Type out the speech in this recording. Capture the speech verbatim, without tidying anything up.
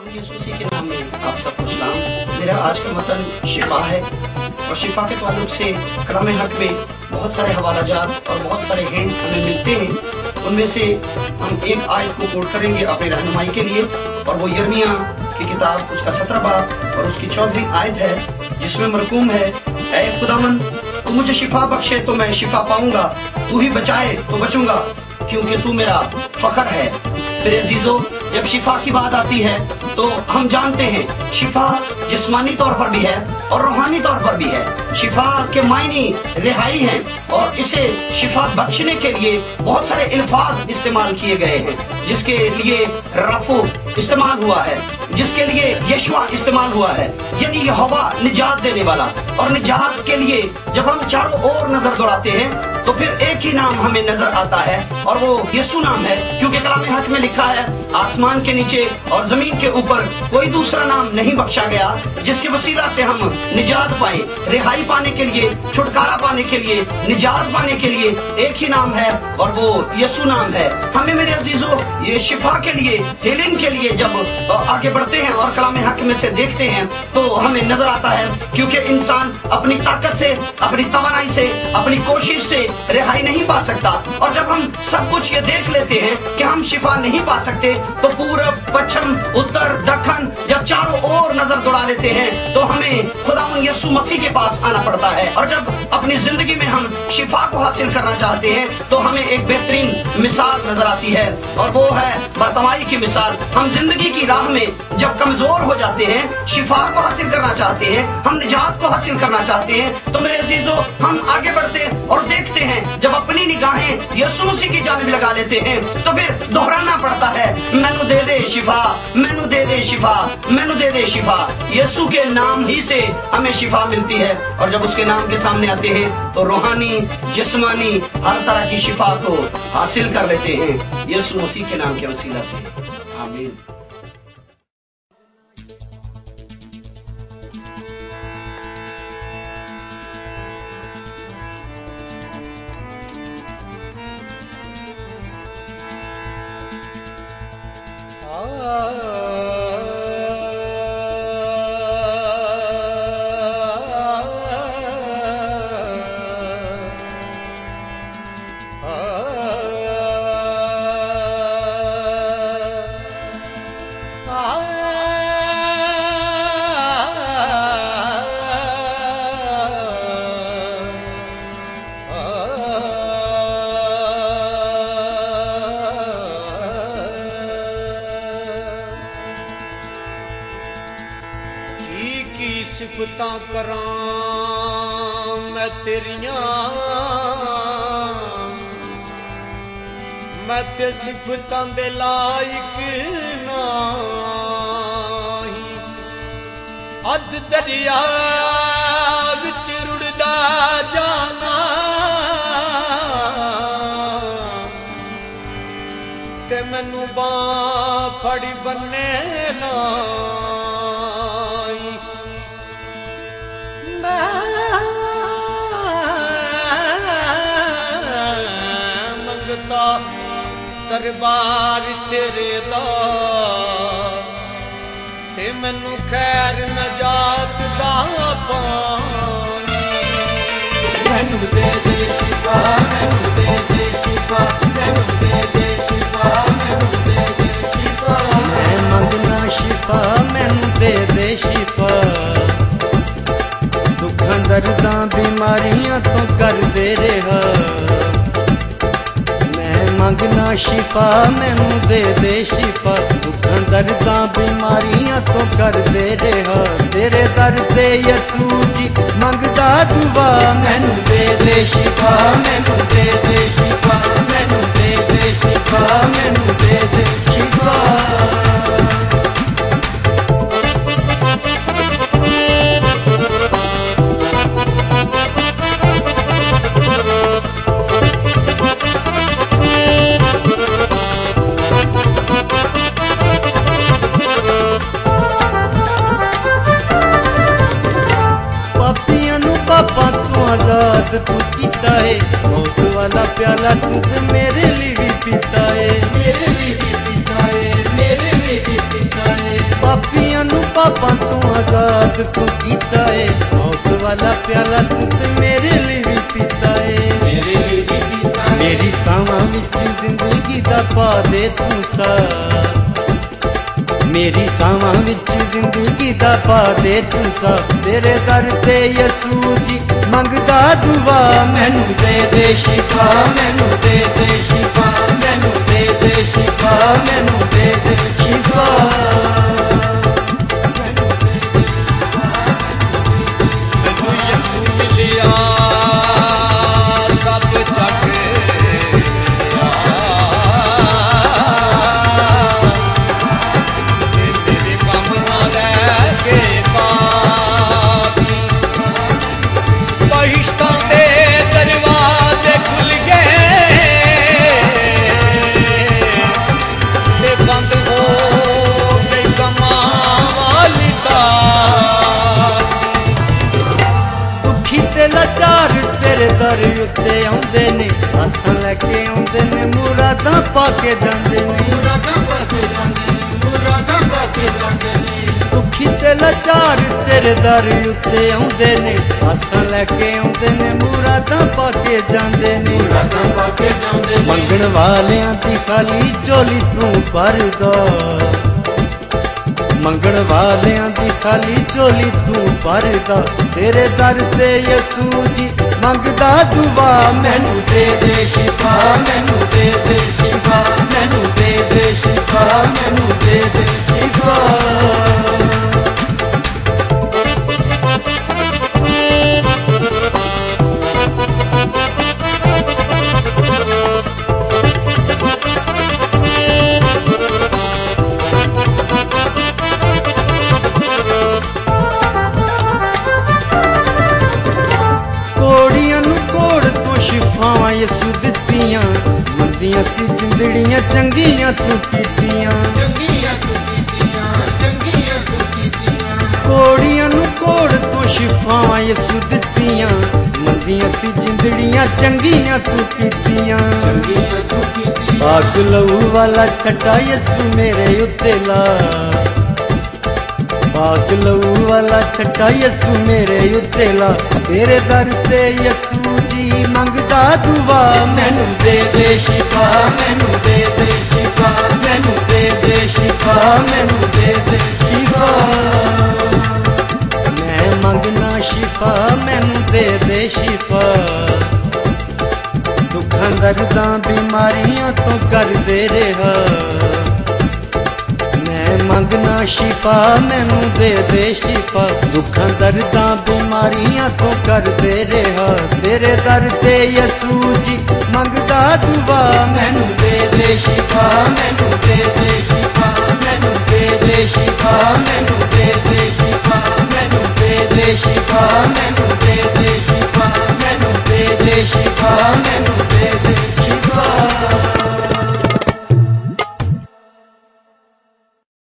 यीशु मसीह के नाम में आप सबको सलाम। मेरा आज का मतन शिफा है और शिफा के ताल्लुक से कलाम हक में बहुत सारे हवालाजात और बहुत सारे हिंट्स हमें मिलते हैं। उनमें से हम एक आयत को कोट करेंगे अपनी रहनुमाई के लिए, और वो यिर्मयाह की किताब उसका सत्रह बाब और उसकी चौदहवीं आयत है, जिसमें मरकूम है, ऐ खुदावन तू मुझे शिफा बख्शे तो मैं शिफा पाऊंगा, तू ही बचाए तो बचूंगा, क्योंकि तू मेरा फखर है। मेरे अजीजों, जब शिफा की बात आती है तो हम जानते हैं शिफा जिस्मानी तौर पर भी है और रूहानी तौर पर भी है। शिफा के मायने रिहाई है और इसे शिफा बख्शने के लिए बहुत सारे अल्फाज इस्तेमाल किए गए हैं, जिसके लिए रफू इस्तेमाल हुआ है, जिसके लिए यशवा इस्तेमाल हुआ है, यानी यहोवा निजात देने वाला। और निजात के लिए जब हम चारों ओर नजर दौड़ाते हैं तो फिर एक ही नाम हमें नजर आता है और वो यीशु नाम है, क्योंकि कलाम हक में लिखा है आसमान के नीचे और जमीन के ऊपर कोई दूसरा नाम नहीं बख्शा गया जिसके वसीला से हम निजात पाए। रिहाई पाने के लिए, छुटकारा पाने के लिए, निजात पाने के लिए एक ही नाम है और वो यीशु नाम है। हमें मेरे अजीजों ये शिफा के लिए, हीलिंग के लिए जब आगे बढ़ते हैं और कलाम हक में से देखते हैं तो हमें नजर आता है, क्योंकि इंसान अपनी ताकत से, अपनी तवानाई से, अपनी कोशिश से रिहाई नहीं पा सकता। और जब हम सब कुछ ये देख लेते हैं कि हम शिफा नहीं पा सकते तो पूरब, पश्चिम, उत्तर, दक्षिण जब चारों ओर नजर दौड़ा लेते हैं तो हमें खुदावंद यीशु मसीह के पास आना पड़ता है। और जब अपनी जिंदगी में हम शिफा को हासिल करना चाहते हैं तो हमें एक बेहतरीन मिसाल नजर आती है और वो है बर्तवाई की मिसाल। हम जिंदगी की राह में जब कमजोर हो जाते हैं, शिफा को हासिल करना चाहते हैं, हम निजात को हासिल करना चाहते हैं, तो मेरे अजीजों हम आगे बढ़ते और देखते हैं जब अपनी निगाहें यीशु मसीह की जानिब लगा लेते हैं तो फिर दोहराना पड़ता है, मैनू दे दे शिफा, मैनू दे दे शिफा, मैनू दे दे शिफा। यीशु के नाम ही से हमें शिफा मिलती है और जब उसके नाम के सामने आते हैं तो रूहानी, जिस्मानी हर तरह की शिफा को हासिल कर लेते हैं यीशु मसीह के नाम के वसीला से। आमीन। सिफतां करां मैं तेरियां, मैं ते सिफतां दे लायक नहीं, अध दरिया विच रुड़दा जाना ते मैनू बांह फड़ी बन्ने ना। मंगता दरबार तेरे दा ते मैनू खैर नजात दा पानी। मैनू दे दे शिफा, मैनू दे दे शिफा, मैनू दे दे शिफा, मैनू दे दे शिफा। मैं मंगना शिफा, मैनू दे दे शिफा, दुखां दर्दां बीमारियां तो कर दे रहा। मैं मंगना शिफा, मैनू दे दे शिफा, दुखां दर्दां बीमारियां तो कर दे रहा। तेरे दर ते यसू जी मंगदा दुआ, मैनू दे दे शिफा, मैनू दे दे शिफा, मैनू दे दे शिफा, मैनू दे दे शिफा। आजाद तू कीता है, मौत वाला प्याला तू ते मेरे लिए भी पीता है, मेरे लिए भी पीता है, मेरे लिए भी पीता है। पापियां नू पापां तो आजाद तू कीता है मौत वाला प्याला तू ते मेरे लिए भी पीता है मेरे लिए भी पीता है मेरी सावां विच जिंदगी दा पा दे तू सा मेरी सावां विच जिंदगी दा पा दे तू सा तेरे दर ते यसू जी मंगदा दुआ मैनू दे दे शिफा मैनू दे दे शिफा मैनू दे दे शिफा मैनू दे दे शिफा मैनू यसू मिलिया सब जग मिलिया मेरे गम ना रह के बाकी बहिश्तां दे दरवाजे खुल गए ते बंद हो गई कमां वाली ताकी दुखी ते लाचार तेरे दर उत्ते आउंदे ने आसां लैके आउंदे ने मुरादां पाके जांदे ने मुरादां पाके जांदे ने मुरादां पाके जांदे ने दुखी ते लाचार तेरे दर उत्ते आउंदे ने आसां लैके आउंदे ने मुरादां पाके जांदे ने मुरादां पाके जांदे ने मंगण वालियां दी खाली झोली तू भरदा मंगण वालियां दी खाली झोली तू भरदा तेरे दर ते यसू जी मंगदा दुआ मैनू दे दे शिफा मैनू दे दे शिफा मैनू दे दे शिफा मैनू दे दे शिफा कोड़ियां नू कोड़ तो शिफावां यसू दित्तियां मंदियां सी जिंदड़ियां चंगियां तू कीतियां चंगियां तू कीतियां चंगियां तू कीतियां कोड़ियां नू कोड़ तो शिफावां यसू दित्तियां मंदियां सी जिंदड़ियां चंगियां तू कीतियां चंगियां तू कीतियां पाक लहू वाला छटा यसू मेरे उत्ते ला पाक लहू वाला छटा यसू मेरे उत्ते ला तेरे दर ते यसू जी मंगदा दुआ मैनू दे दे शिफा मैनू दे दे शिफा मैनू दे दे शिफा मैनू दे दे शिफा मैं मंगना शिफा मैनू दे दे शिफा दुखां दर्दां बीमारियां तो कर दे रहा मैं मंगना शिफा मैनू दे दे शिफा दुखां दर्दां बीमारियां तो कर दे रहा तेरे दर ते यसू जी मंगदा दुआ मैनू दे दे शिफा मैनू दे दे शिफा मैनू दे दे शिफा मैनू दे दे शिफा मैनू दे दे शिफा मैनू दे दे शिफा मैनू दे दे शिफा